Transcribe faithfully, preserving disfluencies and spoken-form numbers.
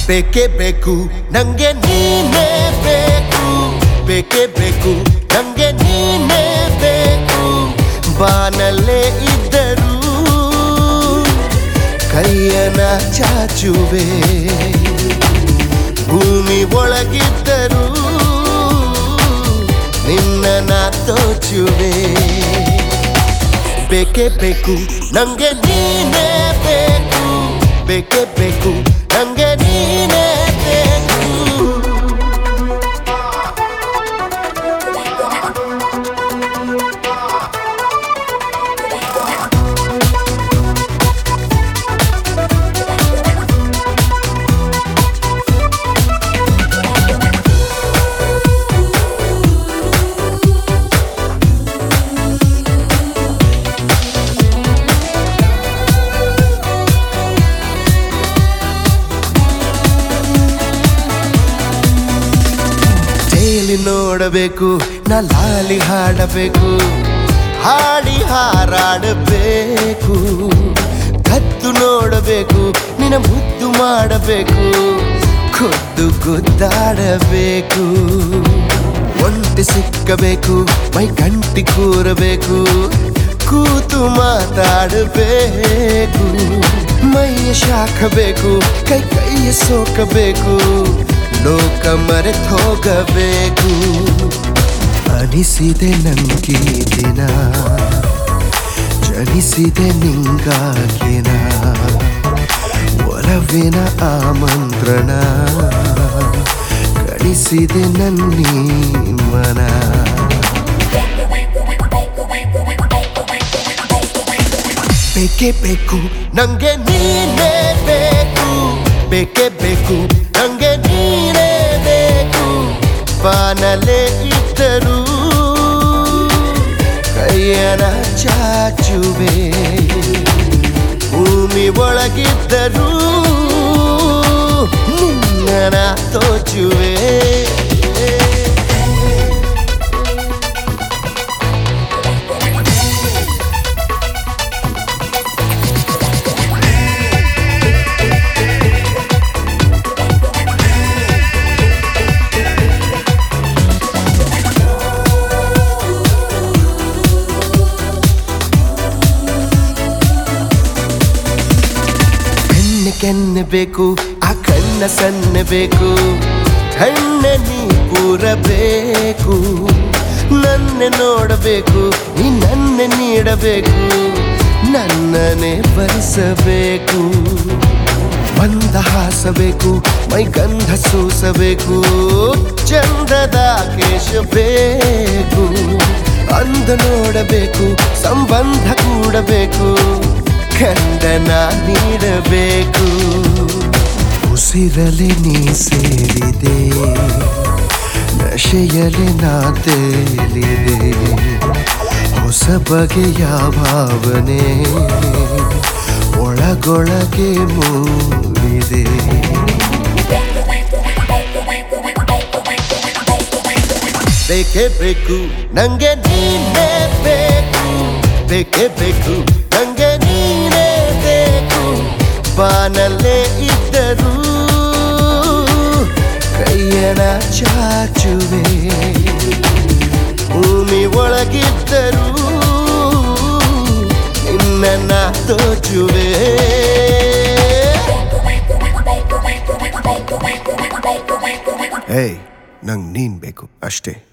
ಬೇಕೇ ಬೇಕು ನಂಗೆ ನೀನೇ ಬೇಕು, ಬೇಕೇ ಬೇಕು ನಂಗೆ ನೀನೇ ಬೇಕು. ಬಾನಲ್ಲೇ ಇದ್ದರೂ ಕೈಯನ ಚಾಚುವೆ, ಭೂಮಿ ಒಳಗಿದ್ದರೂ ನಿನ್ನ ತೋಚುವೆ. ಬೇಕೇ ಬೇಕು ನಂಗೆ ನೀನೇ ಬೇಕು, ಬೇಕೇ ಬೇಕು ನಂಗೆ ನೀನೇ ಬೇಕು. ನೋಡಬೇಕು ನಾ ಲಾಲಿ ಹಾಡಬೇಕು, ಹಾಡಿ ಹಾರಾಡಬೇಕು. ಕದ್ದು ನೋಡಬೇಕು ನಿನ್ನ ಮುದ್ದು ಮಾಡಬೇಕು, ಖುದ್ದು ಗುದ್ದಾಡಬೇಕು. ಒಂಟಿ ಸಿಕ್ಕಬೇಕು ಮೈ ಗಂಟಿ ಕೂರಬೇಕು, ಕೂತು ಮಾತಾಡಬೇಕು. ಮೈಯ ಶಾಖಬೇಕು ಕೈ ಕೈಯ ಸೋಕಬೇಕು, ಲೋಕ ಮರೆತು ಹೋಗಬೇಕು. ಅನಿಸಿದೆ ನಂಗೆ ದಿನ, ಜನಿಸಿದೆ ನಿಂಗಾಗಿನ ಒಲವಿನ ಆಮಂತ್ರಣ, ಕಳಿಸಿದೆ ನನ್ನೀ ಮನ. ಬೇಕೇ ಬೇಕು ನಂಗೆ ನೀನೇ ಬೇಕು, ಬೇಕೇ ಬೇಕು ನಂಗೆ ನೀನೇ ಬೇಕು. ಬಾನಲ್ಲೇ ಇದ್ದರೂ ಕೈಯನ ಚಾಚುವೆ, ಭೂಮಿ ಒಳಗಿದ್ದರೂ ನಿನ್ನ ತೋಚುವೆ. ಕೆನ್ನೆ ಬೇಕು ಆ ಕಣ್ಣ ಸನ್ನೆ ಬೇಕು, ಕಣ್ಣ ನೀ ಕೂರಬೇಕು. ನನ್ನೆ ನೋಡಬೇಕು ನೀ ನನ್ನೆ ನೀಡಬೇಕು, ನನ್ನನ್ನೇ ಬರಿಸಬೇಕು. ಬಂದ ಹಾಸಬೇಕು ಮೈ ಗಂಧ ಸೂಸಬೇಕು, ಚಂದದ ಕೇಶ ಬೇಕು. ಅಂದ ನೋಡಬೇಕು ಸಂಬಂಧ ಕೂಡಬೇಕು, ಖಂಡನ ನೀಡಬೇಕು. ಉಸಿರಲೆ ನೀ ಸೇರಿದೆ, ನಶೆಯಲೆ ನಾ ತೇಲಿದೆ. ಹೊಸ ಬಗೆಯ ಭಾವನೆ ಒಳಗೊಳಗೆ ಮೂಡಿದೆ. ಬೇಕೇ ಬೇಕು ನಂಗೆ ನೀನೇ ಬೇಕು, ಬೇಕೇ ಬೇಕು ನಂಗೆ ನೀನೇ ಬೇಕು. ಬಾನಲ್ಲೇ ಇದ್ದರೂ ಕೈಯನ ಚಾಚುವೆ, ಭೂಮಿ ಒಳಗಿದ್ದರೂ ನಿನ್ನ ತೋಚುವೆ. ಏಯ್ ನಂಗೆ ನೀನ್ ಬೇಕು ಅಷ್ಟೇ.